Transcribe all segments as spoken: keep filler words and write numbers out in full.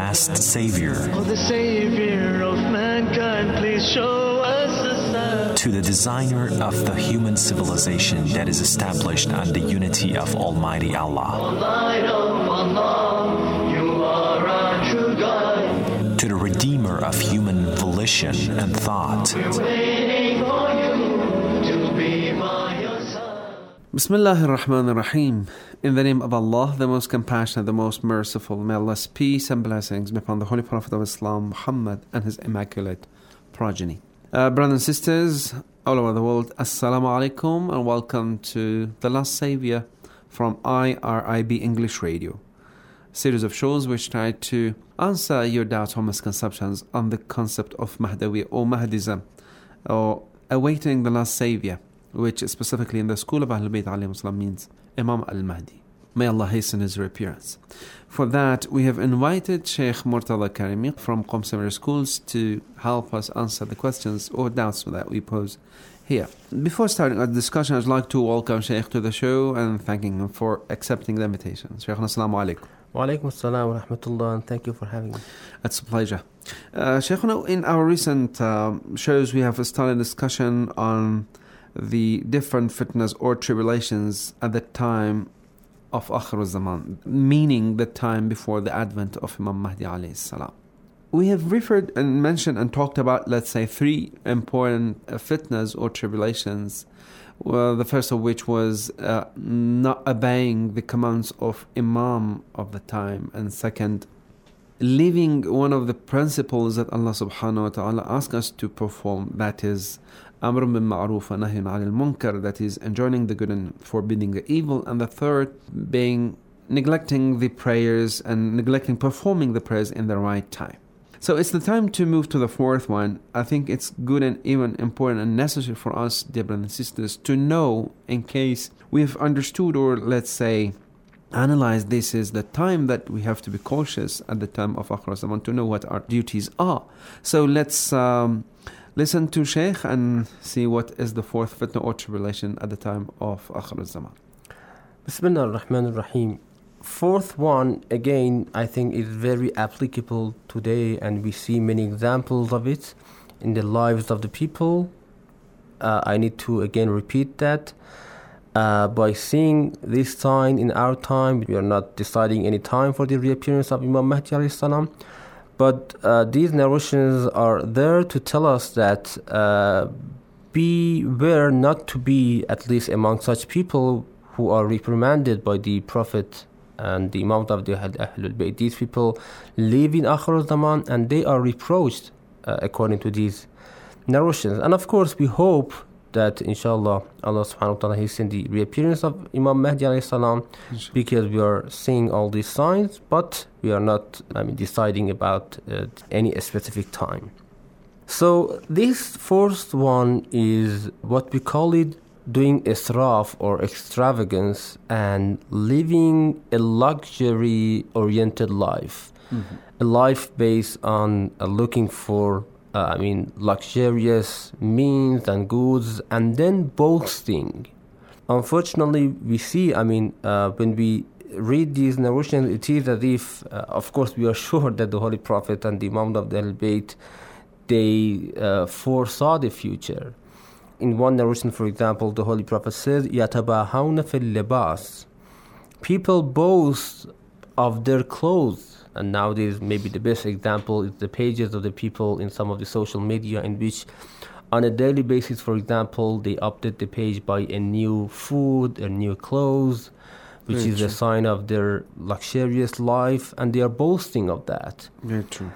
last Savior. Oh, the Savior of mankind, please show us a sign. To the designer of the human civilization that is established on the unity of Almighty Allah. O light of Allah, you are our true guide. To the redeemer of human volition and thought. We're waiting for you to be by your side. Bismillah ar-Rahman ar-Rahim. In the name of Allah, the most compassionate, the most merciful, may Allah's peace and blessings be upon the Holy Prophet of Islam, Muhammad, and his immaculate progeny. Uh, brothers and sisters all over the world, Assalamu alaikum and welcome to The Last Savior from I R I B English Radio, a series of shows which try to answer your doubts or misconceptions on the concept of Mahdawi or Mahdism, or awaiting the Last Savior, which specifically in the school of Ahlul Bayt alayhim salam means Imam al-Mahdi. May Allah hasten his reappearance. For that, we have invited Sheikh Murtada Karimi from Qom Seminary Schools to help us answer the questions or doubts that we pose here. Before starting our discussion, I'd like to welcome Sheikh to the show and thanking him for accepting the invitation. Sheikh, assalamu alaikum. Wa alaikum assalam wa rahmatullah, and thank you for having me. It's a pleasure. Uh, Sheikh, in our recent um, shows, we have started a discussion on the different fitnas or tribulations at the time of Akhir al-Zaman, meaning the time before the advent of Imam Mahdi alayhi salam. We have referred and mentioned and talked about, let's say, three important uh, fitnas or tribulations. Well, the first of which was uh, not obeying the commands of Imam of the time, and second, leaving one of the principles that Allah subhanahu wa ta'ala asks us to perform, that is Amr bin Ma'ruf wa Nahyun 'anil Munkar, that is enjoining the good and forbidding the evil, and the third being neglecting the prayers and neglecting performing the prayers in the right time. So it's the time to move to the fourth one. I think it's good and even important and necessary for us, dear brothers and sisters, to know, in case we've understood or let's say analyzed, this is the time that we have to be cautious at the time of Akhir al-Zaman, to know what our duties are. So let's um, listen to Sheikh and see what is the fourth fitna or tribulation at the time of Akhir al-Zaman. Bismillah ar-Rahman ar-Rahim. Fourth one, again, I think is very applicable today, and we see many examples of it in the lives of the people. Uh, I need to again repeat that. Uh, by seeing this sign in our time, we are not deciding any time for the reappearance of Imam Mahdi alayhi salam. But uh, these narrations are there to tell us that uh, beware not to be, at least among such people who are reprimanded by the Prophet and the Imam of the Ahlul Bayt. These people live in Akhir al-Zaman and they are reproached uh, according to these narrations. And of course, we hope that inshallah Allah subhanahu wa ta'ala hasten the reappearance of Imam Mahdi alayhi salam, because we are seeing all these signs, but we are not I mean deciding about uh, any specific time. So this fourth one is what we call it doing israf or extravagance and living a luxury oriented life. Mm-hmm. A life based on uh, looking for Uh, I mean, luxurious means and goods, and then boasting. Unfortunately, we see, I mean, uh, when we read these narrations, it is as if, uh, of course, we are sure that the Holy Prophet and the Imam of the Ahlul Bayt, they uh, foresaw the future. In one narration, for example, the Holy Prophet says, يَتَبَاهَوْنَ فِي اللِّبَاسِ. People boast of their clothes. And nowadays, maybe the best example is the pages of the people in some of the social media, in which on a daily basis, for example, they update the page by a new food, a new clothes, which Very is true. a sign of their luxurious life, and they are boasting of that. Very true.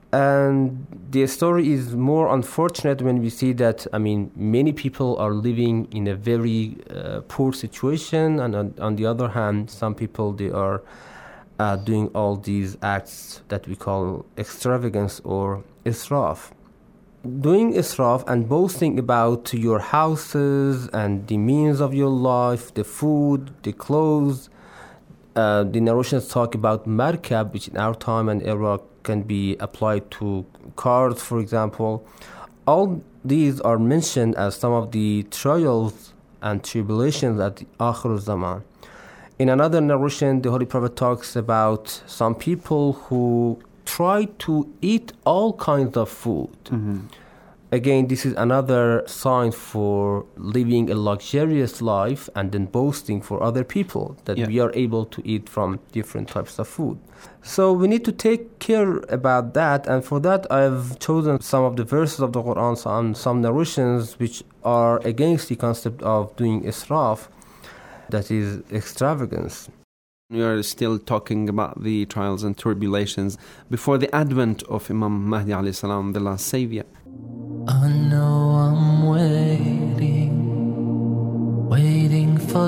And the story is more unfortunate when we see that, I mean, many people are living in a very uh, poor situation, and on, on the other hand, some people, they are Uh, doing all these acts that we call extravagance or israf. Doing israf and boasting about your houses and the means of your life, the food, the clothes. Uh, the narrations talk about markab, which in our time and era can be applied to cars, for example. All these are mentioned as some of the trials and tribulations at the Akhir al-Zaman. In another narration, the Holy Prophet talks about some people who try to eat all kinds of food. Mm-hmm. Again, this is another sign for living a luxurious life and then boasting for other people that Yeah. we are able to eat from different types of food. So we need to take care about that, and for that I've chosen some of the verses of the Quran, some, some narrations which are against the concept of doing israf, that is extravagance. We are still talking about the trials and tribulations before the advent of Imam Mahdi alayhi salam, the last savior. I know I'm waiting, waiting for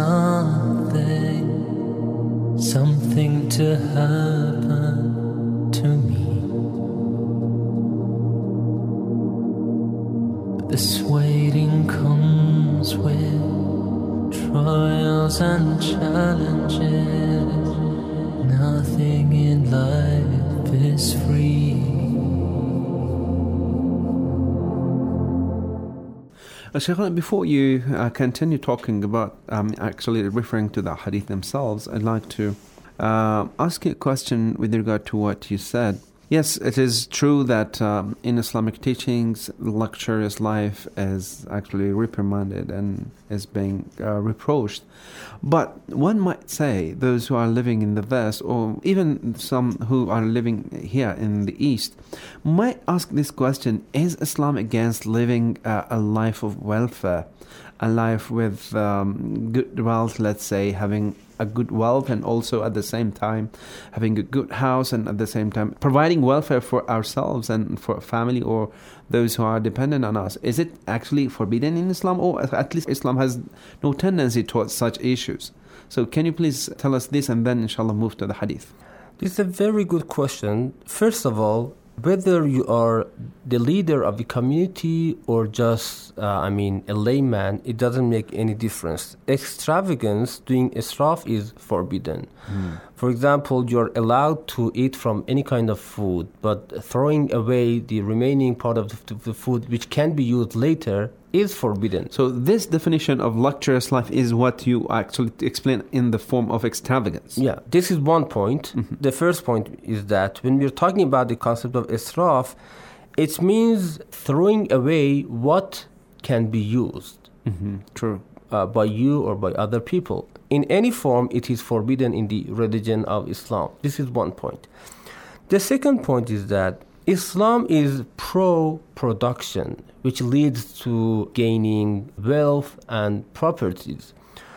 something, something to happen to me. But this waiting comes with trials and challenges. Nothing in life is free. Uh, Shaykh, before you uh, continue talking about um, actually referring to the hadith themselves, I'd like to uh, ask you a question with regard to what you said. Yes, it is true that um, in Islamic teachings, luxurious life is actually reprimanded and is being uh, reproached. But one might say those who are living in the West, or even some who are living here in the East, might ask this question: is Islam against living uh, a life of welfare, a life with um, good wealth, let's say, having a good wealth, and also at the same time having a good house, and at the same time providing welfare for ourselves and for family or those who are dependent on us? Is it actually forbidden in Islam, or at least Islam has no tendency towards such issues? So can you please tell us this, and then inshallah move to the hadith? This is a very good question. First of all, whether you are the leader of the community or just, uh, I mean, a layman, it doesn't make any difference. Extravagance, doing israf, is forbidden. Mm. For example, you're allowed to eat from any kind of food, but throwing away the remaining part of the, the food, which can be used later, is forbidden. So this definition of luxurious life is what you actually explain in the form of extravagance. Yeah, this is one point. Mm-hmm. The first point is that when we're talking about the concept of israf, it means throwing away what can be used. Mm-hmm. True. Uh, by you or by other people. In any form, it is forbidden in the religion of Islam. This is one point. The second point is that Islam is pro-production, which leads to gaining wealth and properties.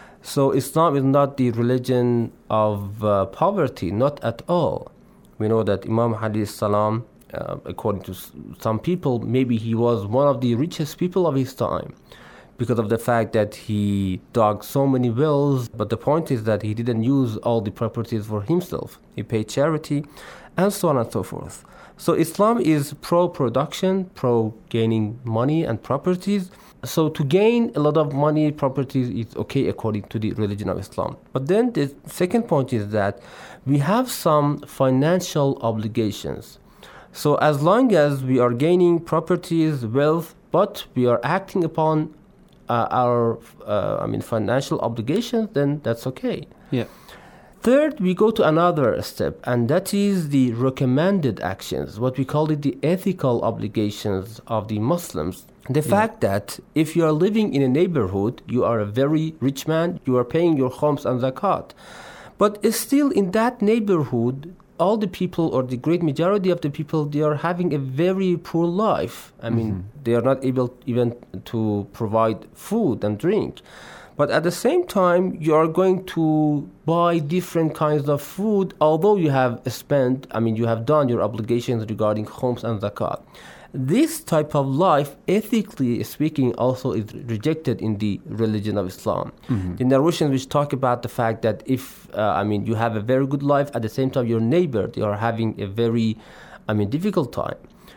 So Islam is not the religion of uh, poverty, not at all. We know that Imam Mahdi salam, uh, according to some people, maybe he was one of the richest people of his time, because of the fact that he dug so many wells. But the point is that he didn't use all the properties for himself. He paid charity, and so on and so forth. So Islam is pro-production, pro-gaining money and properties. So to gain a lot of money, properties, is okay according to the religion of Islam. But then the second point is that we have some financial obligations. So as long as we are gaining properties, wealth, but we are acting upon Uh, our, uh, I mean, financial obligations, then that's okay. Yeah. Third, we go to another step, and that is the recommended actions, what we call it the ethical obligations of the Muslims. The yeah. fact that if you are living in a neighborhood, you are a very rich man, you are paying your khums and zakat. But still in that neighborhood, all the people, or the great majority of the people, they are having a very poor life. I mean, mm-hmm. they are not able even to provide food and drink. But at the same time, you are going to buy different kinds of food, although you have spent, I mean, you have done your obligations regarding khums and zakat. This type of life, ethically speaking, also is rejected in the religion of Islam. Mm-hmm. The narrations which talk about the fact that if, uh, I mean, you have a very good life, at the same time your neighbor, they are having a very, I mean, difficult time.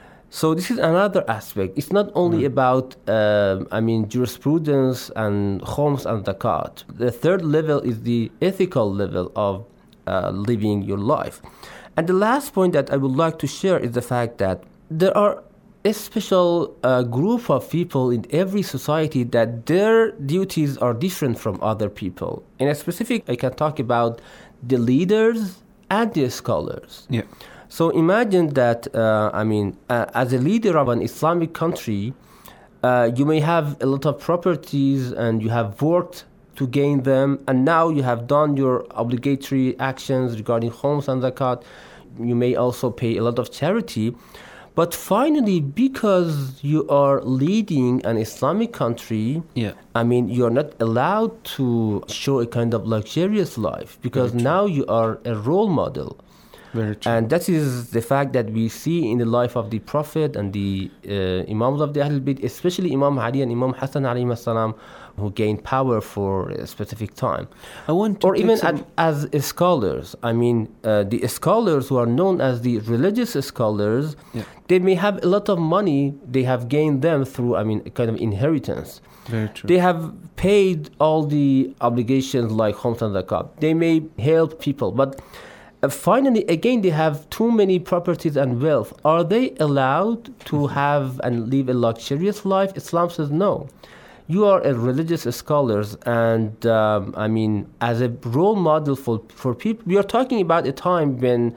So this is another aspect. It's not only mm-hmm. about, uh, I mean, jurisprudence and khums and zakat. The third level is the ethical level of uh, living your life. And the last point that I would like to share is the fact that there are a special uh, group of people in every society that their duties are different from other people. In a specific, I can talk about the leaders and the scholars. Yeah. So imagine that, uh, I mean, uh, as a leader of an Islamic country, uh, you may have a lot of properties and you have worked to gain them, and now you have done your obligatory actions regarding khums and zakat. You may also pay a lot of charity. But finally, because you are leading an Islamic country, Yeah. I mean, you're not allowed to show a kind of luxurious life, because now you are a role model. Very true. And that is the fact that we see in the life of the Prophet and the uh, Imams of the Ahlul Bayt, especially Imam Ali and Imam Hassan alayhi salam, who gained power for a specific time. I want to Or take even some- at, as scholars. I mean, uh, the scholars who are known as the religious scholars, Yeah. they may have a lot of money. They have gained them through, I mean, a kind of inheritance. Very true. They have paid all the obligations like khums and zakat. They may help people, but uh, finally, again, they have too many properties and wealth. Are they allowed to have and live a luxurious life? Islam says no. You are a religious scholars, and um, I mean, as a role model for, for people, we are talking about a time when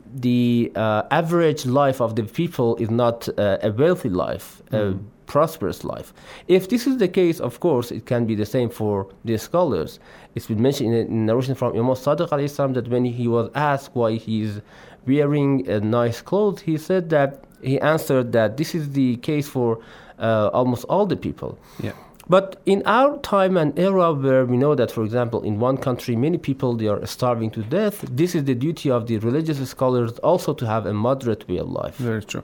the uh, average life of the people is not uh, a wealthy life, a prosperous life. If this is the case, of course, it can be the same for the scholars. It's been mentioned in a narration from Imam Sadiq alayhi salam that when he was asked why he's wearing a nice clothes, he said that, he answered that this is the case for uh, almost all the people. Yeah. But in our time and era where we know that, for example, in one country, many people, they are starving to death, this is the duty of the religious scholars also to have a moderate way of life. Very true.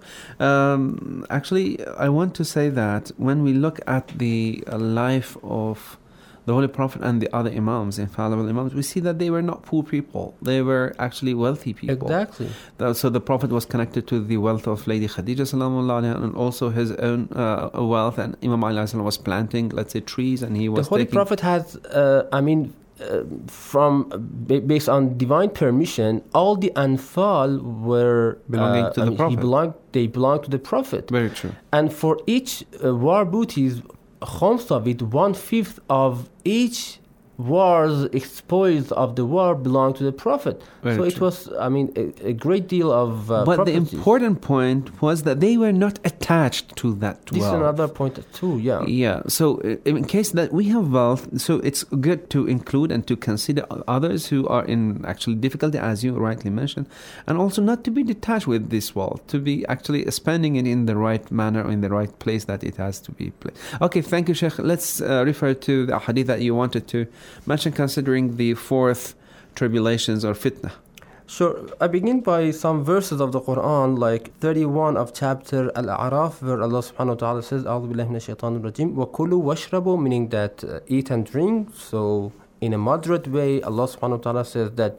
Um, actually, I want to say that when we look at the uh, life of the Holy Prophet and the other Imams, infallible Imams, we see that they were not poor people. They were actually wealthy people. Exactly. So the Prophet was connected to the wealth of Lady Khadija sallallahu alaihi, and also his own uh, wealth. And Imam Ali was planting, let's say, trees, and he was The Holy taking... Prophet has, uh, I mean, uh, from based on divine permission, all the anfal were Belonging uh, to I the mean, Prophet. He belonged, they belonged to the Prophet. Very true. And for each uh, war booties, khums of it, one fifth of each wars exposed of the war belonged to the Prophet. Very so it true. was, I mean, a, a great deal of uh, But the properties. important point was that they were not attached to that This is wealth. another point too, yeah. Yeah, so uh, in case that we have wealth, so it's good to include and to consider others who are in actually difficulty, as you rightly mentioned, and also not to be detached with this wealth, to be actually spending it in the right manner or in the right place that it has to be placed. Okay, thank you, Sheikh. Let's uh, refer to the hadith that you wanted to mention considering the fourth tribulations or fitna. Sure. I begin by some verses of the Quran, like thirty-one of chapter Al-A'raf, where Allah subhanahu wa ta'ala says, A'udhu billahi minash shaitanir rajim, wa kulu washrabu, meaning that uh, eat and drink. So in a moderate way, Allah subhanahu wa ta'ala says that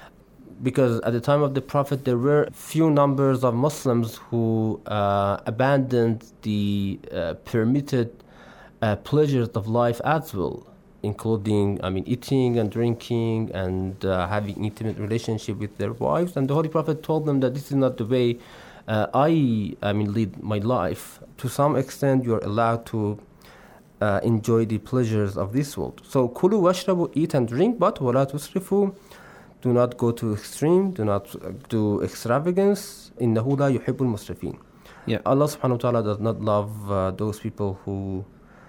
because at the time of the Prophet, there were few numbers of Muslims who uh, abandoned the uh, permitted uh, pleasures of life as well, including, I mean, eating and drinking and uh, having intimate relationship with their wives. And the Holy Prophet told them that this is not the way uh, I, I mean, lead my life. To some extent, you're allowed to uh, enjoy the pleasures of this world. So, kulu washrabu, eat and drink, but wala tusrifu, do not go to extreme, do not uh, do extravagance. Innahu la yuhibbul musrifin. Yeah. Allah subhanahu wa ta'ala does not love uh, those people who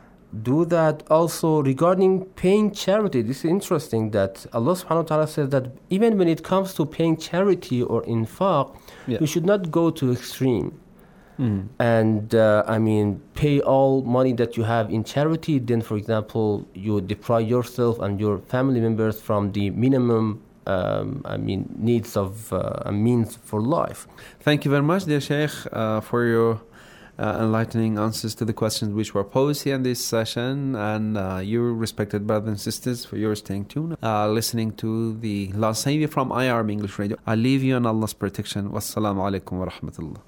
do that. Also, regarding paying charity, this is interesting that Allah subhanahu wa ta'ala says that even when it comes to paying charity or infaq, Yeah. you should not go to extreme. Mm. And uh, I mean, pay all money that you have in charity, then, for example, you deprive yourself and your family members from the minimum um, I mean, needs of uh, means for life. Thank you very much, dear Sheikh, uh, for your uh, enlightening answers to the questions which were posed here in this session, and uh, you, respected brothers and sisters, for your staying tuned, uh, listening to the Last Savior from I R B English Radio. I leave you in Allah's protection. Wassalamu alaikum wa rahmatullah.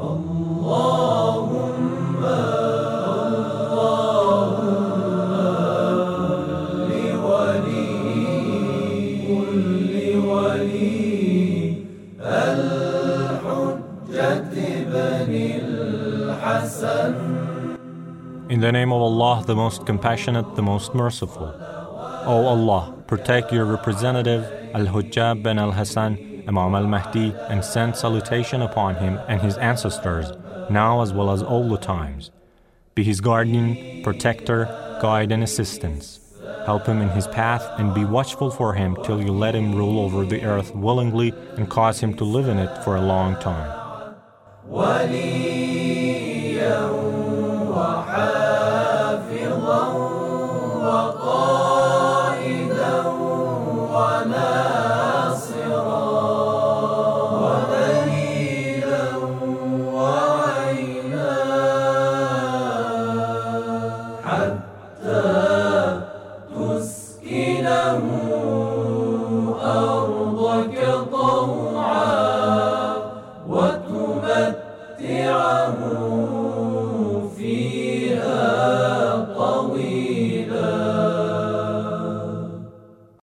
In the name of Allah, the most compassionate, the most merciful. O Allah, protect your representative, Al-Hujjab bin Al-Hassan, Imam al-Mahdi, and send salutation upon him and his ancestors, now as well as all the times. Be his guardian, protector, guide and assistance. Help him in his path and be watchful for him till you let him rule over the earth willingly and cause him to live in it for a long time.